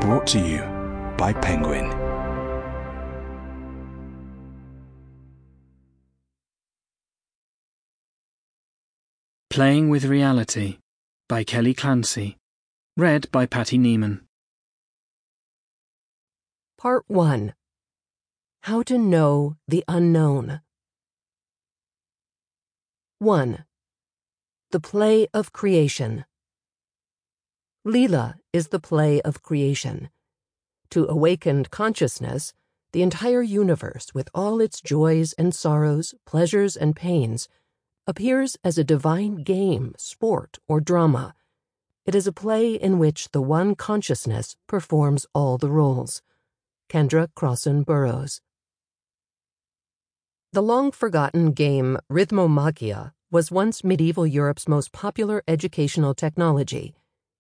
Brought to you by Penguin. Playing with Reality by Kelly Clancy. Read by Patty Neiman. Part 1. How to Know the Unknown. 1. The Play of Creation. Leela is the play of creation. To awakened consciousness, the entire universe, with all its joys and sorrows, pleasures and pains, appears as a divine game, sport, or drama. It is a play in which the one consciousness performs all the roles. Kendra Crossan Burroughs. The long-forgotten game Rhythmomagia was once medieval Europe's most popular educational technology.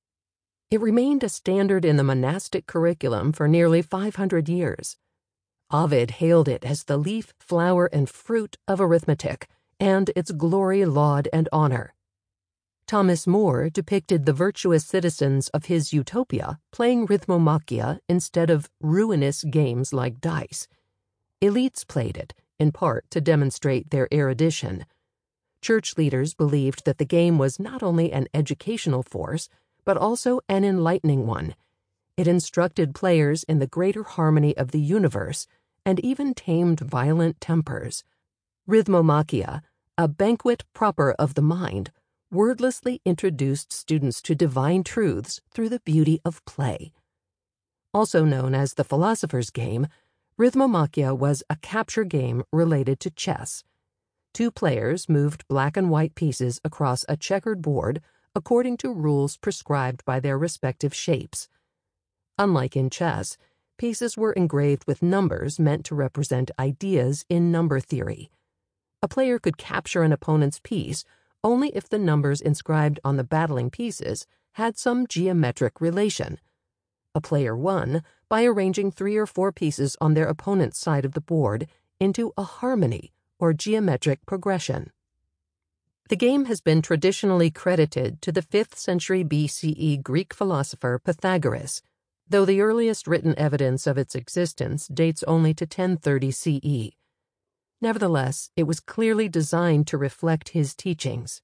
It remained a standard in the monastic curriculum for nearly 500 years. Ovid hailed it as the leaf, flower, and fruit of arithmetic, and its glory, laud, and honor. Thomas More depicted the virtuous citizens of his utopia playing Rhythmomagia instead of ruinous games like dice. Elites played it, in part to demonstrate their erudition. Church leaders believed that the game was not only an educational force, but also an enlightening one. It instructed players in the greater harmony of the universe and even tamed violent tempers. Rhythmomagia, a banquet proper of the mind, wordlessly introduced students to divine truths through the beauty of play. Also known as the philosopher's game, Rhythmomagia was a capture game related to chess. Two players moved black and white pieces across a checkered board according to rules prescribed by their respective shapes. Unlike in chess, pieces were engraved with numbers meant to represent ideas in number theory. A player could capture an opponent's piece only if the numbers inscribed on the battling pieces had some geometric relation. A player won by arranging 3 or 4 pieces on their opponent's side of the board into a harmony or geometric progression. The game has been traditionally credited to the 5th century BCE Greek philosopher Pythagoras, though the earliest written evidence of its existence dates only to 1030 CE. Nevertheless, it was clearly designed to reflect his teachings.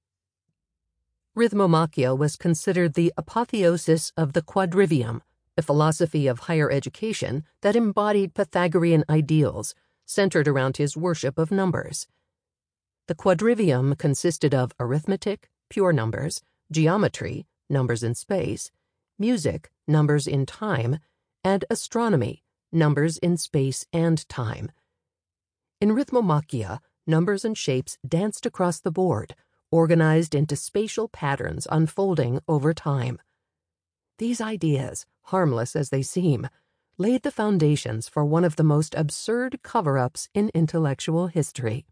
Rhythmomagia was considered the apotheosis of the quadrivium, a philosophy of higher education that embodied Pythagorean ideals centered around his worship of numbers. The quadrivium consisted of arithmetic, pure numbers, geometry, numbers in space, music, numbers in time, and astronomy, numbers in space and time. In Rhythmomagia, numbers and shapes danced across the board, organized into spatial patterns unfolding over time. These ideas, harmless as they seem, laid the foundations for one of the most absurd cover-ups in intellectual history.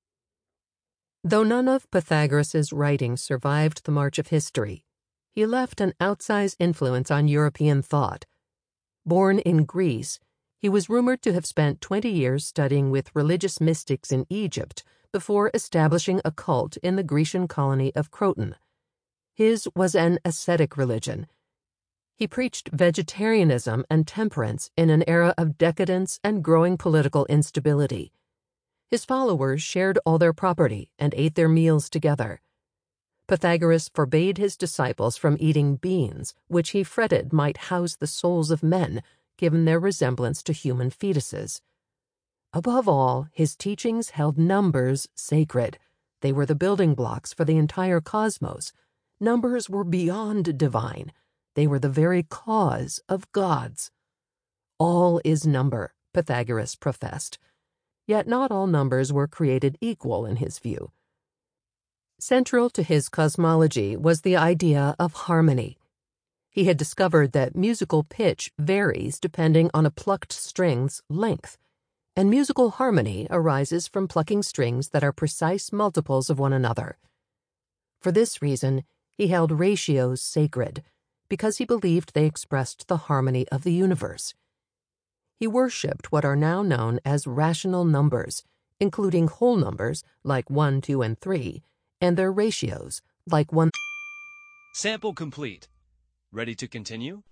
Though none of Pythagoras's writings survived the march of history, he left an outsized influence on European thought. Born in Greece, he was rumored to have spent 20 years studying with religious mystics in Egypt before establishing a cult in the Grecian colony of Croton. His was an ascetic religion. He preached vegetarianism and temperance in an era of decadence and growing political instability. His followers shared all their property and ate their meals together. Pythagoras forbade his disciples from eating beans, which he fretted might house the souls of men, given their resemblance to human fetuses. Above all, his teachings held numbers sacred. They were the building blocks for the entire cosmos. Numbers were beyond divine. They were the very cause of gods. All is number, Pythagoras professed. Yet not all numbers were created equal in his view. Central to his cosmology was the idea of harmony. He had discovered that musical pitch varies depending on a plucked string's length, and musical harmony arises from plucking strings that are precise multiples of one another. For this reason, he held ratios sacred, because he believed they expressed the harmony of the universe. He worshipped what are now known as rational numbers, including whole numbers like 1, 2, and 3, and their ratios like 1. Sample complete. Ready to continue?